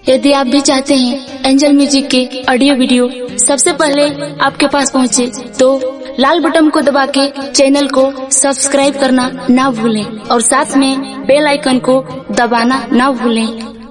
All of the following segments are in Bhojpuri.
यदि आप भी चाहते हैं एंजल म्यूजिक के ऑडियो वीडियो सबसे पहले आपके पास पहुंचे, तो लाल बटन को दबा के चैनल को सब्सक्राइब करना ना भूलें और साथ में बेल आइकन को दबाना ना भूलें।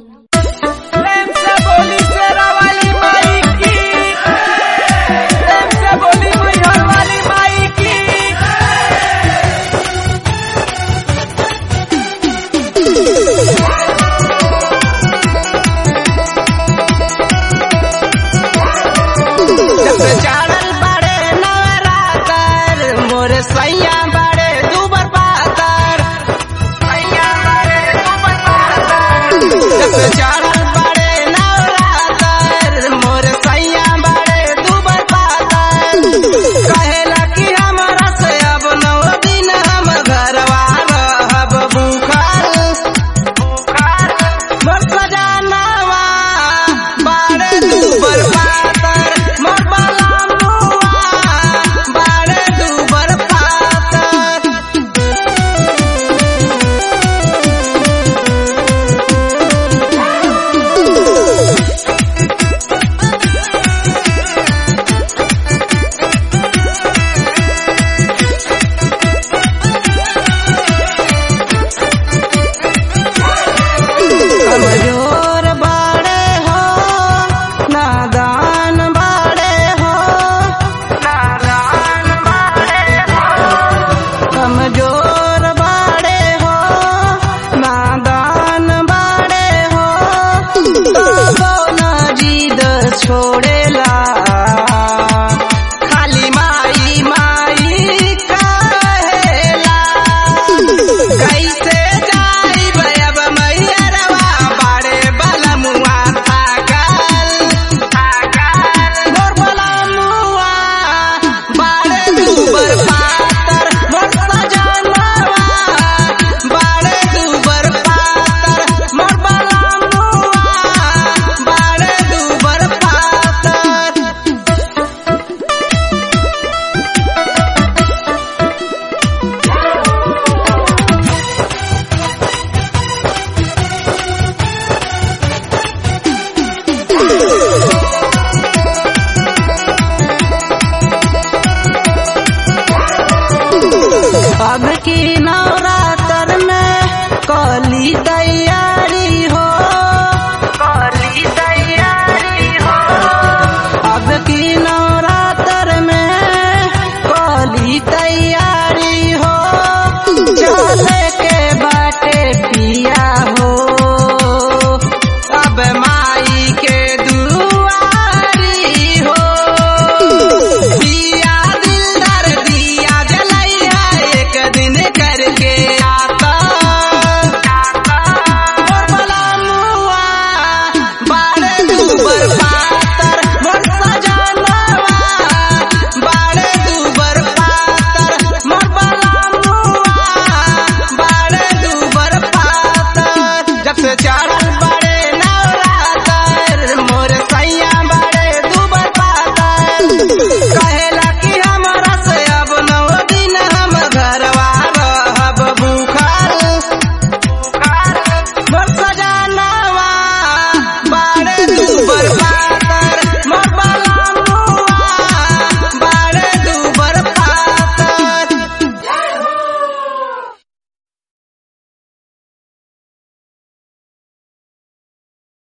छोड़ेला खाली माई माई कहेला, कैसे जाई अब मैयरवा बाड़े बलमुआ थाकल मोर बलमुआ बाड़े दुबर पातर मोर सजनवा बाड़े दुबर पातर मोर बलमुआ बाड़े दुबर अब की नवरात्र में कली दैया